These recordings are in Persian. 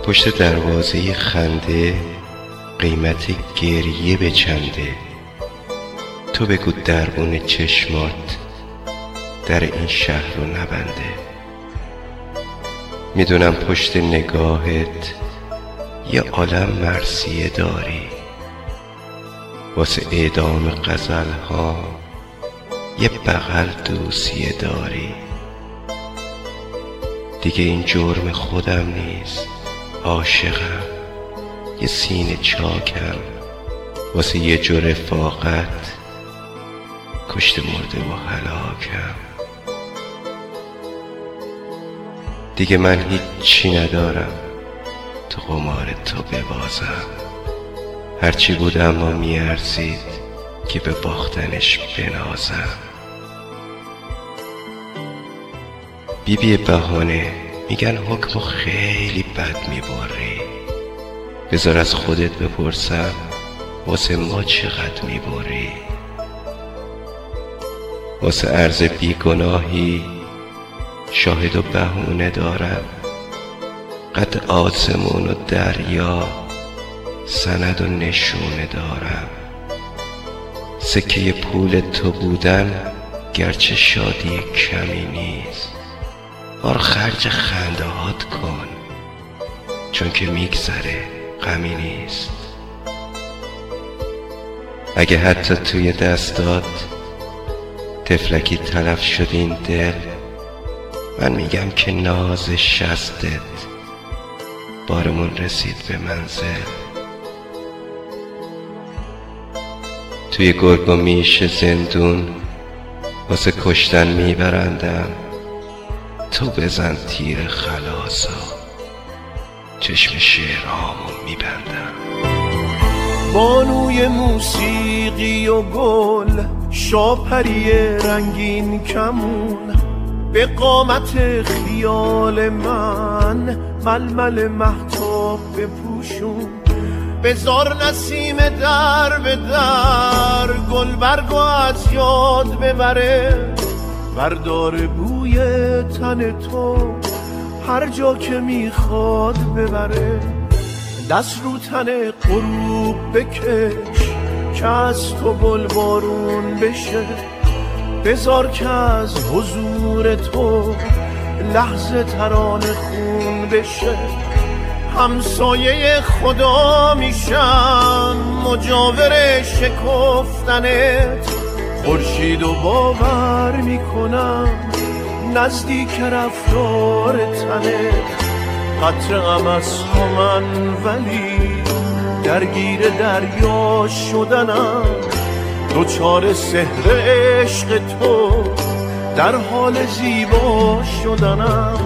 پشت دروازه خنده قیمت گریه به چنده. تو بگو دربون چشمات در این شهر رو نبنده. میدونم پشت نگاهت یه عالم مرثیه داری، واسه اعدام غزل‌ها یه بغل دوسیه داری. دیگه این جرم خودم نیست، عاشقم، یه سینه چاکم، واسه یه جو رفاقت کشته مرده و هلاکم. دیگه من هیچی ندارم تو قمار تو ببازم. هرچی بود اما میارزید که به باختنش بنازم. بی بهانه میگن حکمو خیلی بد میبری. بذار از خودت بپرسم واسه ما چقدر میبری. واسه عرض بیگناهی شاهد و بهونه دارم. قد آسمون و دریا سند و نشونه دارم. سکه پول تو بودن گرچه شادی کمی نیست، بار خرج خنده هات کن چون که میگذره غمی نیست. اگه حتی توی دستات تفلکی تلف شد این دل، من میگم که ناز شستت بارمون رسید به منزل. توی گرگ و میش زندون واسه کشتن میبرندم. تو بزن تیر خلاصا چشم شعرهامو میبندم. بانوی موسیقی و گل، شاپری رنگین کمون، به قامت خیال من ململ مهتاب بپوشون. بذار نسیم در به در گل برگو از یاد ببره. بردار بوی تن تو هر جا که میخواد ببره. دست رو تن غروب بکش که از تو گل بارون بشه. بذار که از حضور تو لحظه ترانه خون بشه. همسایه خدا میشم مجاور شکفتنت. خورشید و باور میکنم نزدیک رفتار تنت. قطره غم از تو من ولی درگیر دریا شدنم. دوچار سحر عشق تو در حال زیبا شدنم.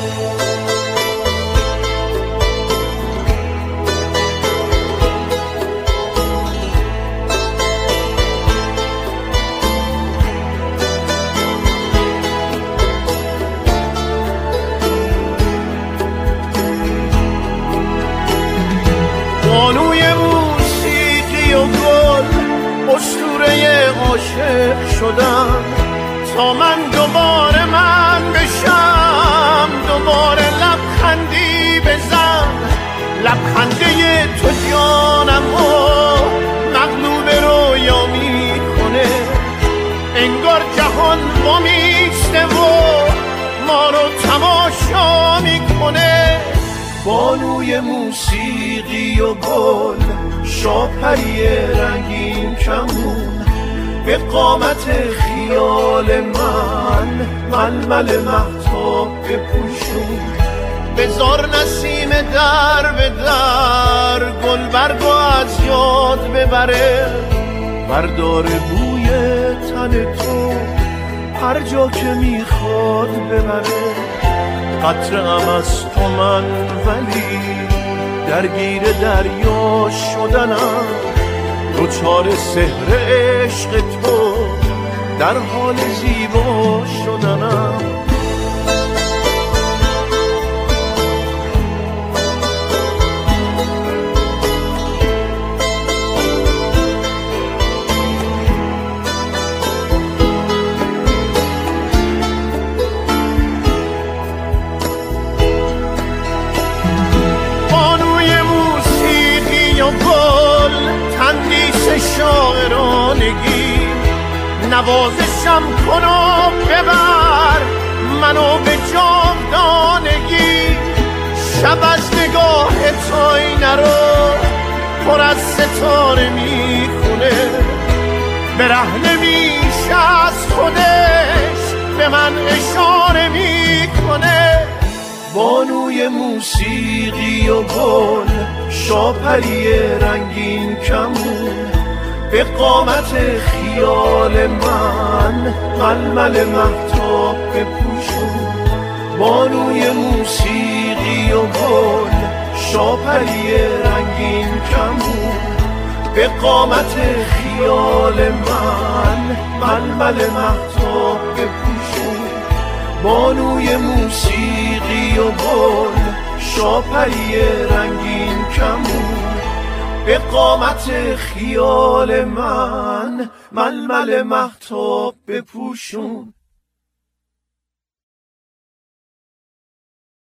بانوی موسیقی و گل، اسطوره عاشق شدم تا من دوباره من بشم. دوباره لبخندی بزن، لبخنده تو جانم و مغلوب رویا میکنه. انگار جهان با میسته و ما رو تماشا میکنه. بانوی موسیقی و گل، شاپری رنگین کمون، به قامت خیال من ململ مهتاب بپوشون. بذار نسیم در به در گل برگو از یاد ببره. بردار بوی تن تو هر جا که میخواد ببره. قطره غم از تو من ولی درگیر دریا شدنم. دوچار سحر عشق تو در حال زیبا شدنم. شاعرانگی، نوازشم کن و ببر منو به جاودانگی. شب از نگاه تو آینه رو پر از ستاره میخونه، برهنه میشه از خودش به من اشاره میکنه. بانوی موسیقی و گل، شاپری رنگین کمون، به قامت خیال من ململ مهتاب بپوشون. بانوی موسیقی و گل، شاپری رنگین کمون، به قامت خیال من ململ مهتاب بپوشون. بانوی موسیقی و گل، شاپری رنگین کمون، به قامت خیال من ململ مهتاب بپوشون.